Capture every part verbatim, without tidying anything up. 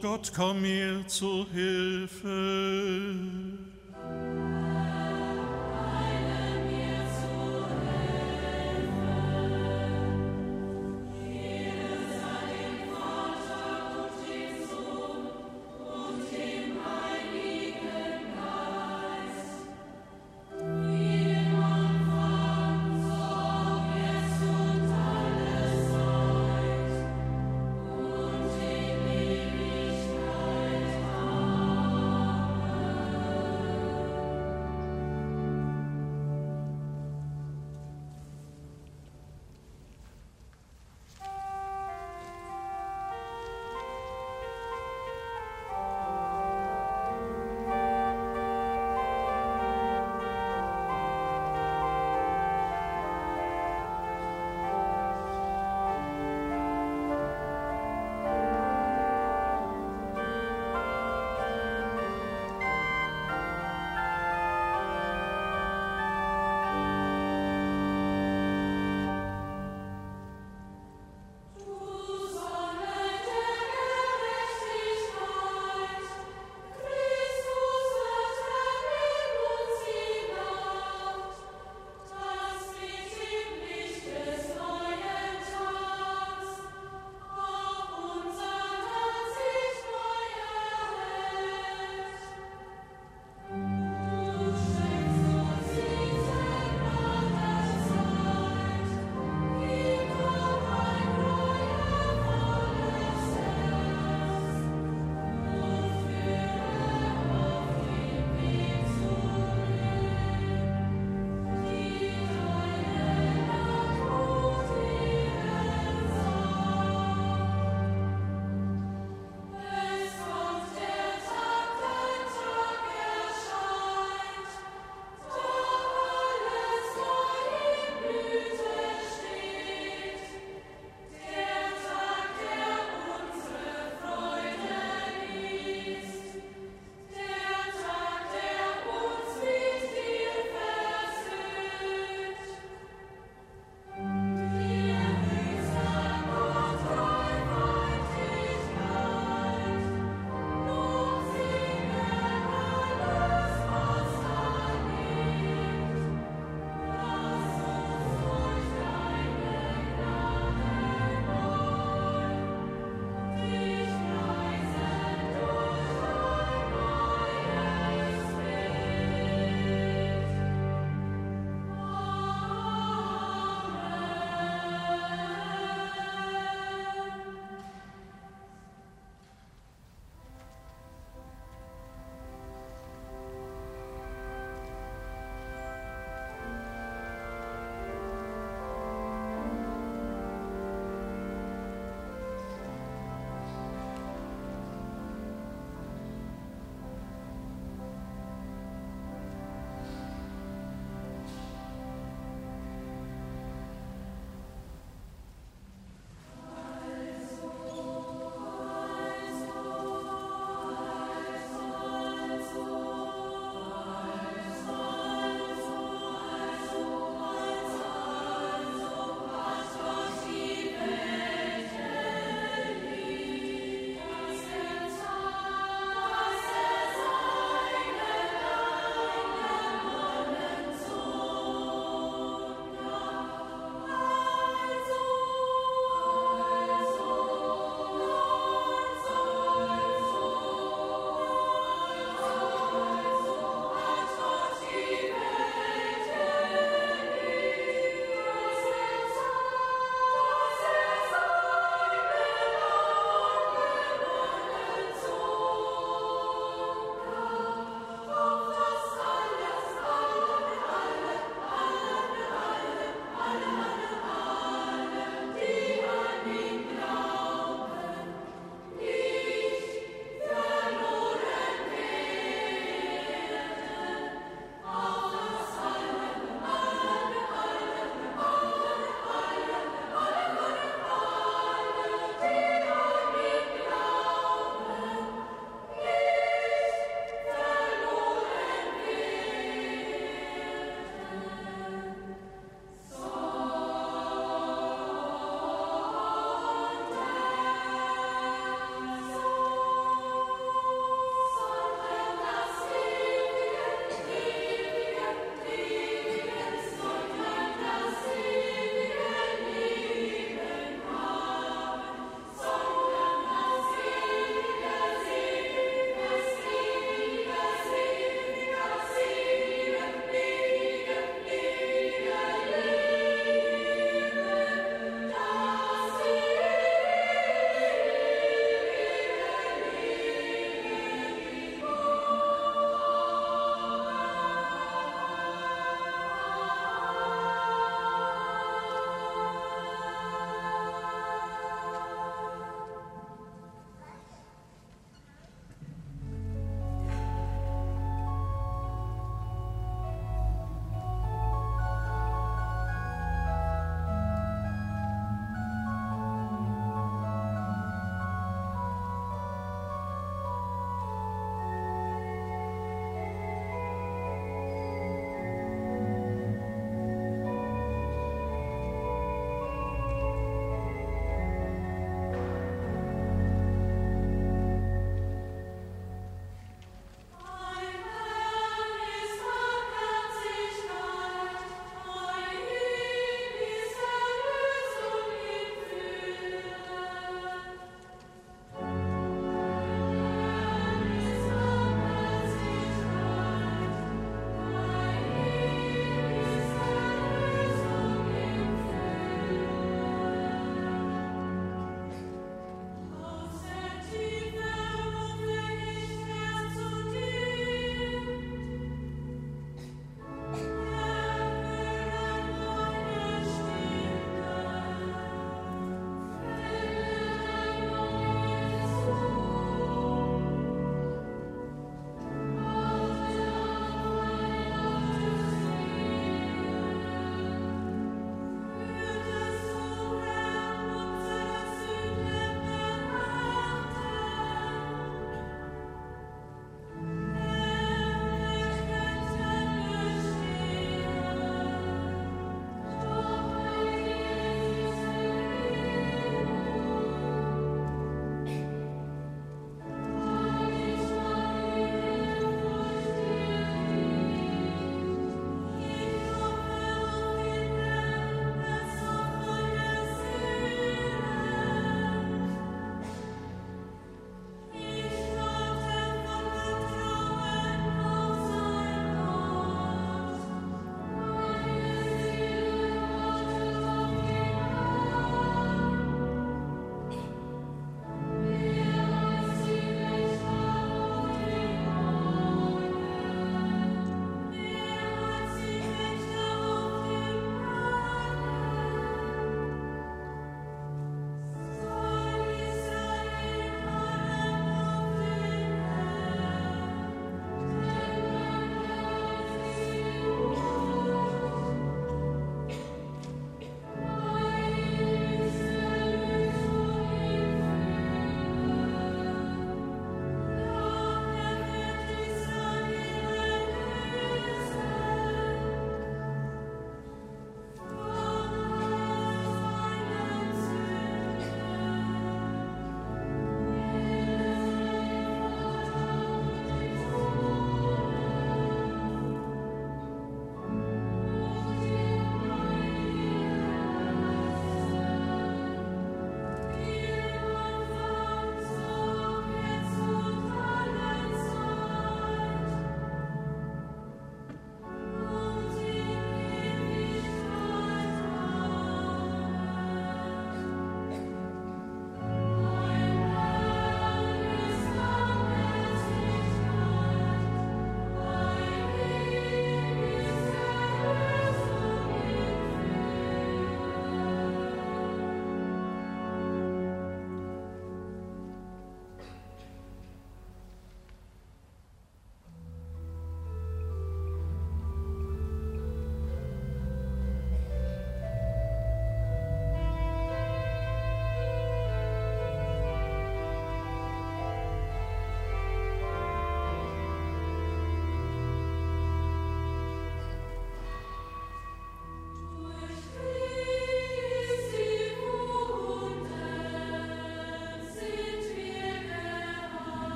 Gott, komm mir zu Hilfe.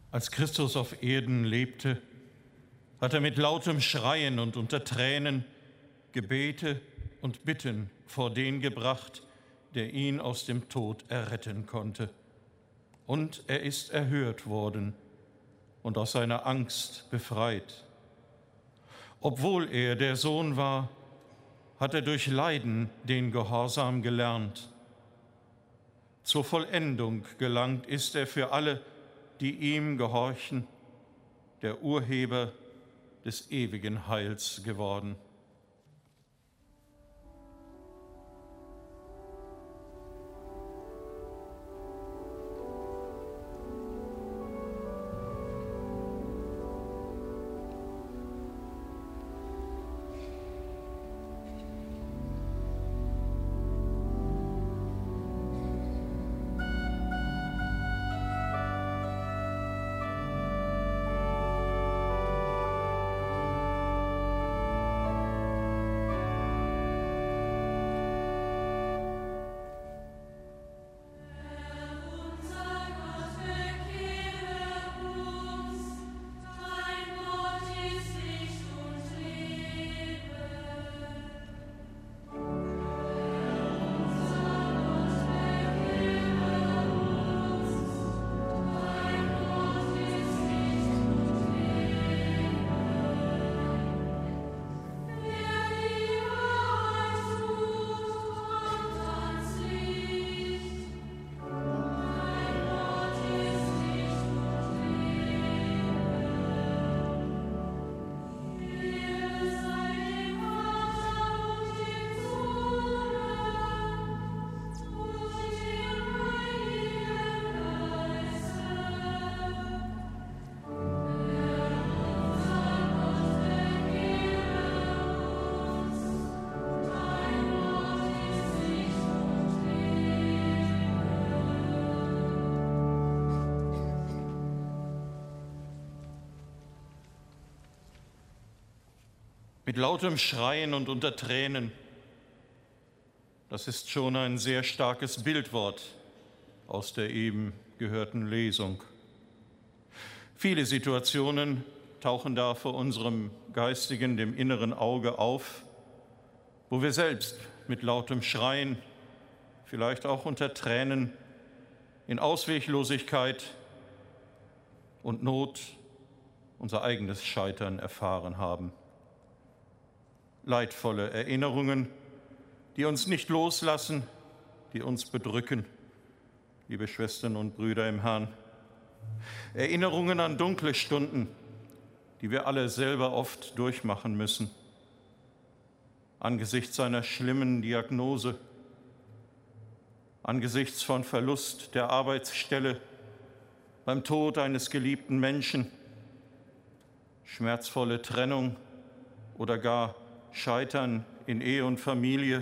Als Christus auf Erden lebte, hat er mit lautem Schreien und unter Tränen Gebete und Bitten vor den gebracht, der ihn aus dem Tod erretten konnte. Und er ist erhört worden und aus seiner Angst befreit. Obwohl er der Sohn war, hat er durch Leiden den Gehorsam gelernt. Zur Vollendung gelangt ist er für alle, die ihm gehorchen, der Urheber des ewigen Heils geworden. Mit lautem Schreien und unter Tränen. Das ist schon ein sehr starkes Bildwort aus der eben gehörten Lesung. Viele Situationen tauchen da vor unserem geistigen, dem inneren Auge auf, wo wir selbst mit lautem Schreien, vielleicht auch unter Tränen, in Ausweglosigkeit und Not unser eigenes Scheitern erfahren haben. Leidvolle Erinnerungen, die uns nicht loslassen, die uns bedrücken, liebe Schwestern und Brüder im Herrn. Erinnerungen an dunkle Stunden, die wir alle selber oft durchmachen müssen. Angesichts einer schlimmen Diagnose, angesichts von Verlust der Arbeitsstelle, beim Tod eines geliebten Menschen, schmerzvolle Trennung oder gar Scheitern in Ehe und Familie,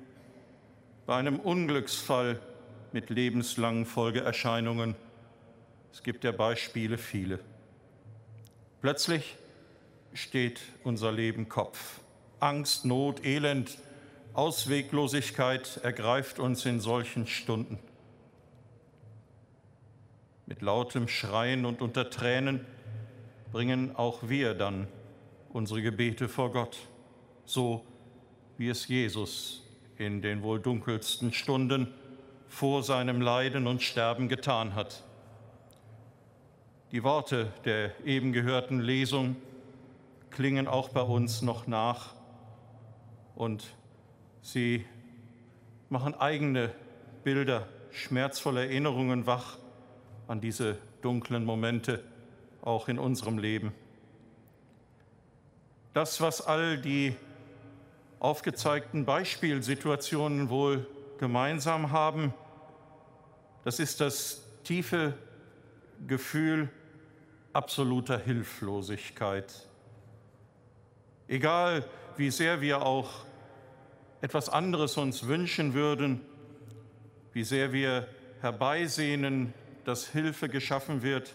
bei einem Unglücksfall mit lebenslangen Folgeerscheinungen. Es gibt ja Beispiele viele. Plötzlich steht unser Leben Kopf. Angst, Not, Elend, Ausweglosigkeit ergreift uns in solchen Stunden. Mit lautem Schreien und unter Tränen bringen auch wir dann unsere Gebete vor Gott, so wie es Jesus in den wohl dunkelsten Stunden vor seinem Leiden und Sterben getan hat. Die Worte der eben gehörten Lesung klingen auch bei uns noch nach und sie machen eigene Bilder, schmerzvolle Erinnerungen wach an diese dunklen Momente auch in unserem Leben. Das, was all die aufgezeigten Beispielsituationen wohl gemeinsam haben, das ist das tiefe Gefühl absoluter Hilflosigkeit. Egal, wie sehr wir auch etwas anderes uns wünschen würden, wie sehr wir herbeisehnen, dass Hilfe geschaffen wird,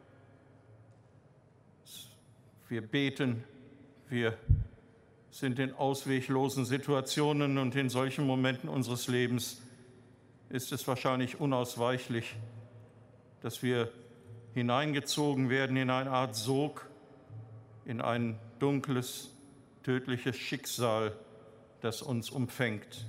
wir beten, wir sind in ausweglosen Situationen und in solchen Momenten unseres Lebens ist es wahrscheinlich unausweichlich, dass wir hineingezogen werden in eine Art Sog, in ein dunkles, tödliches Schicksal, das uns umfängt.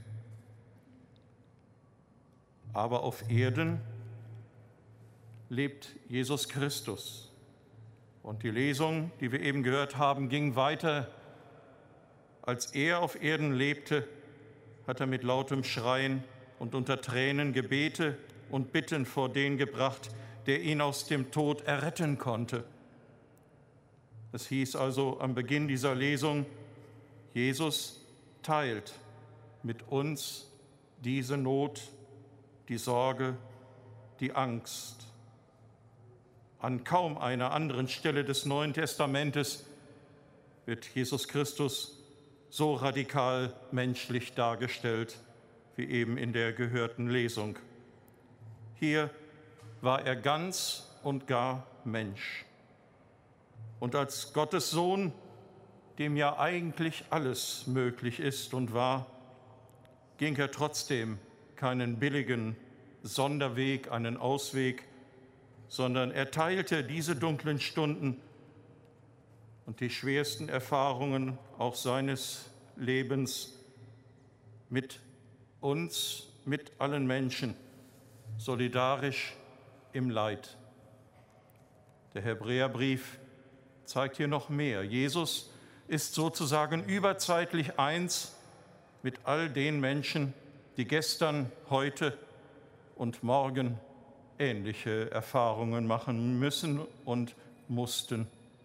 Aber auf Erden lebt Jesus Christus. Und die Lesung, die wir eben gehört haben, ging weiter. Als er auf Erden lebte, hat er mit lautem Schreien und unter Tränen Gebete und Bitten vor den gebracht, der ihn aus dem Tod erretten konnte. Es hieß also am Beginn dieser Lesung, Jesus teilt mit uns diese Not, die Sorge, die Angst. An kaum einer anderen Stelle des Neuen Testamentes wird Jesus Christus so radikal menschlich dargestellt wie eben in der gehörten Lesung. Hier war er ganz und gar Mensch. Und als Gottes Sohn, dem ja eigentlich alles möglich ist und war, ging er trotzdem keinen billigen Sonderweg, einen Ausweg, sondern er teilte diese dunklen Stunden und die schwersten Erfahrungen auch seines Lebens mit uns, mit allen Menschen, solidarisch im Leid. Der Hebräerbrief zeigt hier noch mehr. Jesus ist sozusagen überzeitlich eins mit all den Menschen, die gestern, heute und morgen ähnliche Erfahrungen machen müssen und mussten.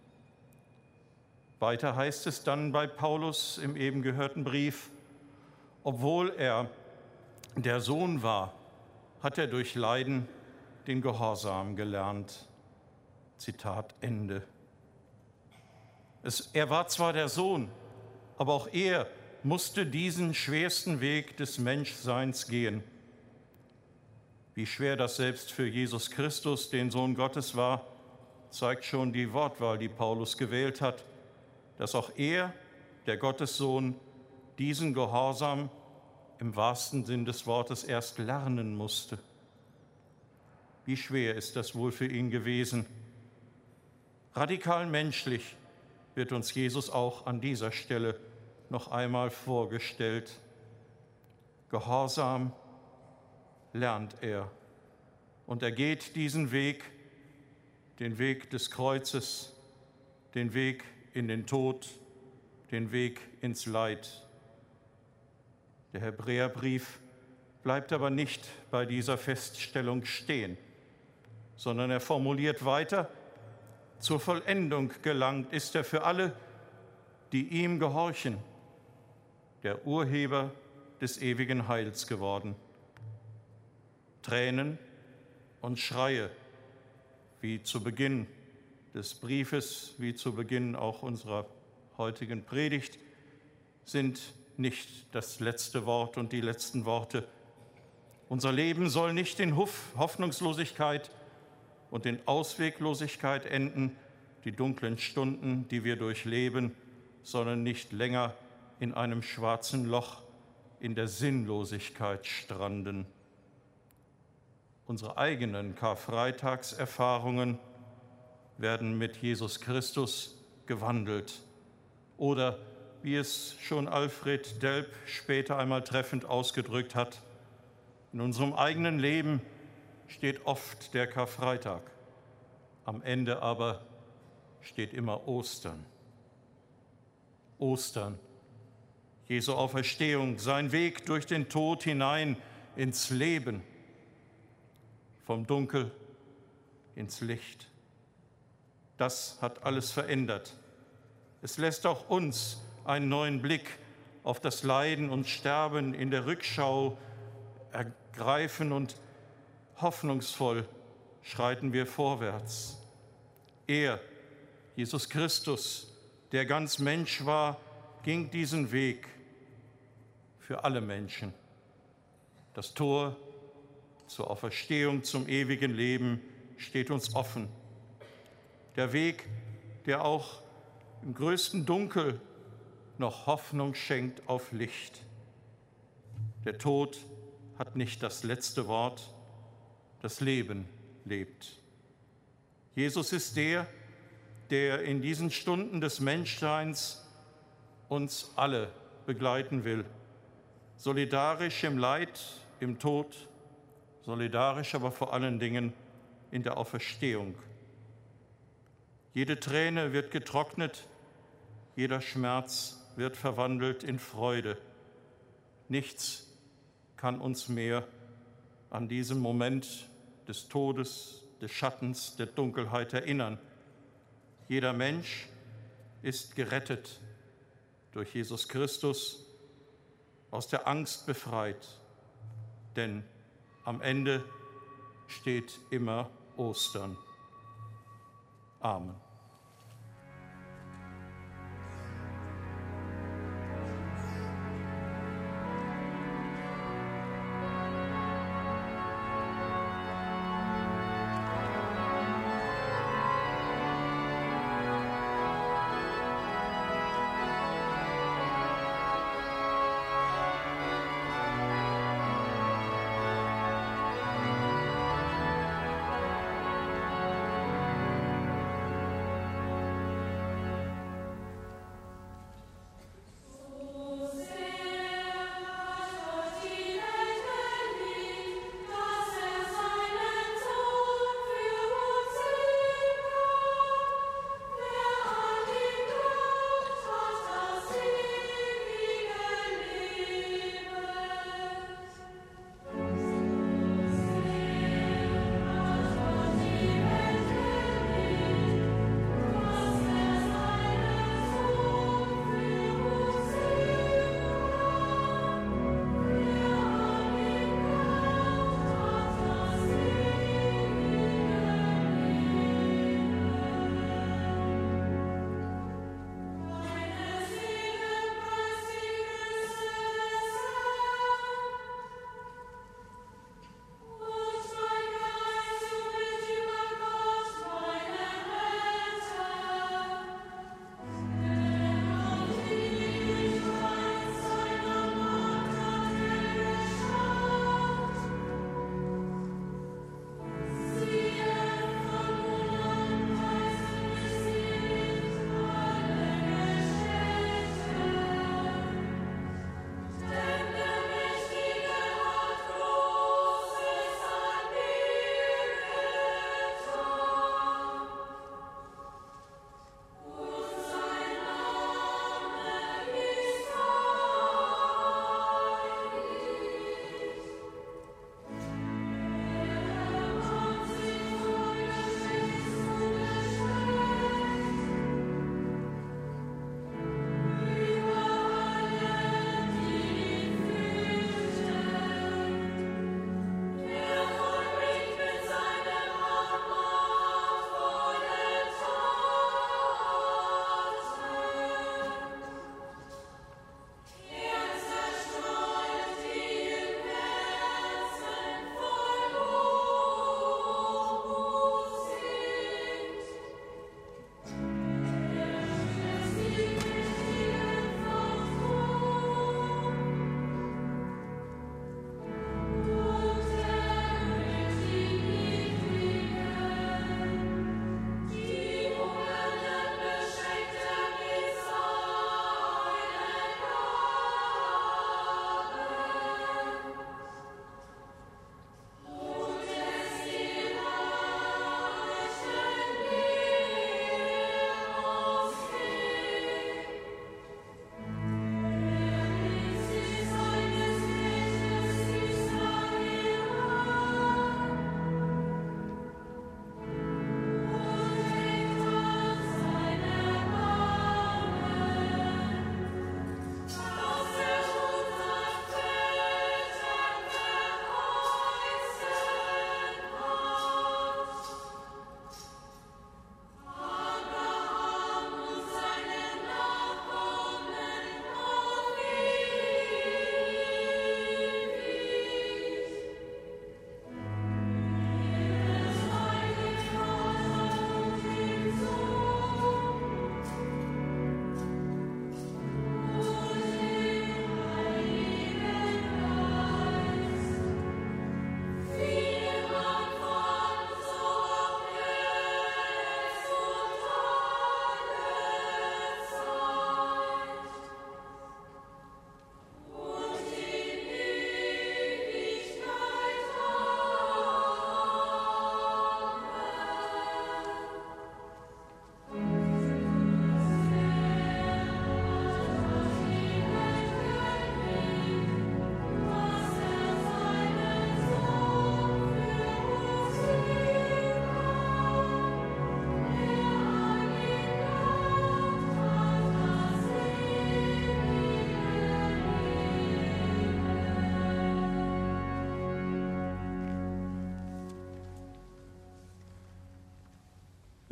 Weiter heißt es dann bei Paulus im eben gehörten Brief, obwohl er der Sohn war, hat er durch Leiden den Gehorsam gelernt. Zitat Ende. Es, er war zwar der Sohn, aber auch er musste diesen schwersten Weg des Menschseins gehen. Wie schwer das selbst für Jesus Christus, den Sohn Gottes, war, zeigt schon die Wortwahl, die Paulus gewählt hat, dass auch er, der Gottessohn, diesen Gehorsam im wahrsten Sinn des Wortes erst lernen musste. Wie schwer ist das wohl für ihn gewesen? Radikal menschlich wird uns Jesus auch an dieser Stelle noch einmal vorgestellt. Gehorsam lernt er. Und er geht diesen Weg, den Weg des Kreuzes, den Weg in den Tod, den Weg ins Leid. Der Hebräerbrief bleibt aber nicht bei dieser Feststellung stehen, sondern er formuliert weiter, zur Vollendung gelangt ist er für alle, die ihm gehorchen, der Urheber des ewigen Heils geworden. Tränen und Schreie, wie zu Beginn des Briefes, wie zu Beginn auch unserer heutigen Predigt, sind nicht das letzte Wort und die letzten Worte. Unser Leben soll nicht in Hoffnungslosigkeit und in Ausweglosigkeit enden, die dunklen Stunden, die wir durchleben, sondern nicht länger in einem schwarzen Loch in der Sinnlosigkeit stranden. Unsere eigenen Karfreitagserfahrungen werden mit Jesus Christus gewandelt. Oder, wie es schon Alfred Delp später einmal treffend ausgedrückt hat, in unserem eigenen Leben steht oft der Karfreitag, am Ende aber steht immer Ostern. Ostern, Jesu Auferstehung, sein Weg durch den Tod hinein ins Leben, vom Dunkel ins Licht. Das hat alles verändert. Es lässt auch uns einen neuen Blick auf das Leiden und Sterben in der Rückschau ergreifen und hoffnungsvoll schreiten wir vorwärts. Er, Jesus Christus, der ganz Mensch war, ging diesen Weg für alle Menschen. Das Tor zur Auferstehung, zum ewigen Leben steht uns offen. Der Weg, der auch im größten Dunkel noch Hoffnung schenkt auf Licht. Der Tod hat nicht das letzte Wort, das Leben lebt. Jesus ist der, der in diesen Stunden des Menschseins uns alle begleiten will. Solidarisch im Leid, im Tod, solidarisch aber vor allen Dingen in der Auferstehung. Jede Träne wird getrocknet, jeder Schmerz wird verwandelt in Freude. Nichts kann uns mehr an diesen Moment des Todes, des Schattens, der Dunkelheit erinnern. Jeder Mensch ist gerettet durch Jesus Christus, aus der Angst befreit, denn am Ende steht immer Ostern. Amen.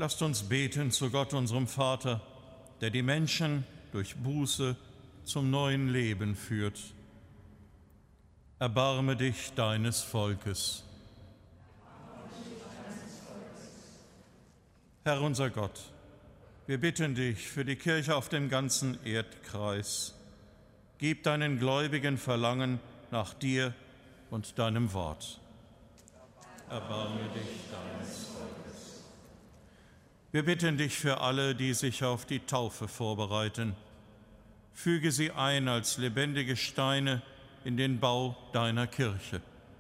Lasst uns beten zu Gott, unserem Vater, der die Menschen durch Buße zum neuen Leben führt. Erbarme dich deines Volkes. Herr unser Gott, wir bitten dich für die Kirche auf dem ganzen Erdkreis. Gib deinen Gläubigen Verlangen nach dir und deinem Wort. Erbarme dich deines Volkes. Wir bitten dich für alle, die sich auf die Taufe vorbereiten. Füge sie ein als lebendige Steine in den Bau deiner Kirche.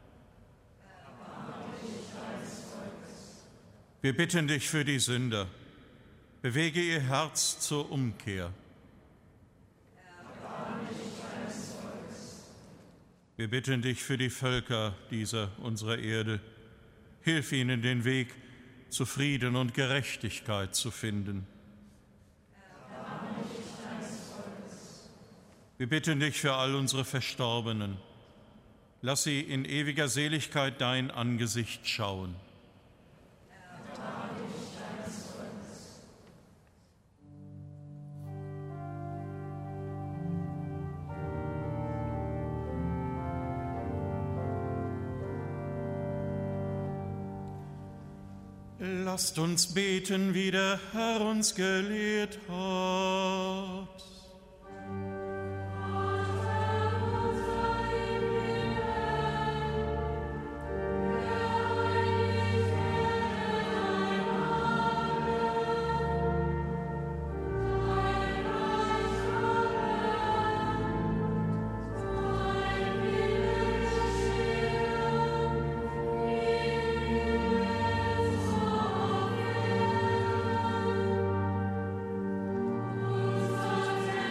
Wir bitten dich für die Sünder. Bewege ihr Herz zur Umkehr. Wir bitten dich für die Völker dieser unserer Erde. Hilf ihnen, den Weg zu Frieden und Gerechtigkeit zu finden. Wir bitten dich für all unsere Verstorbenen. Lass sie in ewiger Seligkeit dein Angesicht schauen. Lasst uns beten, wie der Herr uns gelehrt hat. Thank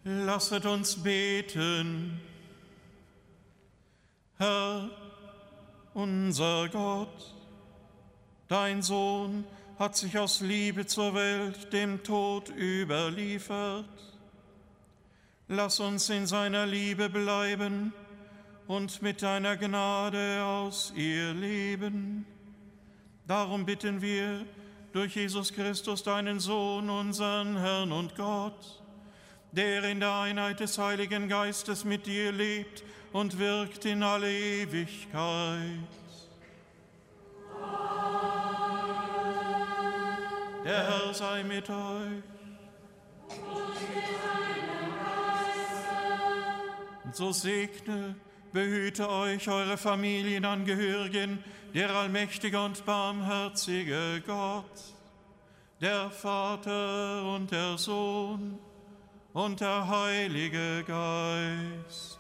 Lasset uns beten. Herr, unser Gott, dein Sohn hat sich aus Liebe zur Welt dem Tod überliefert. Lass uns in seiner Liebe bleiben und mit deiner Gnade aus ihr leben. Darum bitten wir durch Jesus Christus, deinen Sohn, unseren Herrn und Gott, der in der Einheit des Heiligen Geistes mit dir lebt und wirkt in alle Ewigkeit. Der Herr sei mit euch. Und so segne, behüte euch eure Familienangehörigen, der allmächtige und barmherzige Gott, der Vater und der Sohn und der Heilige Geist.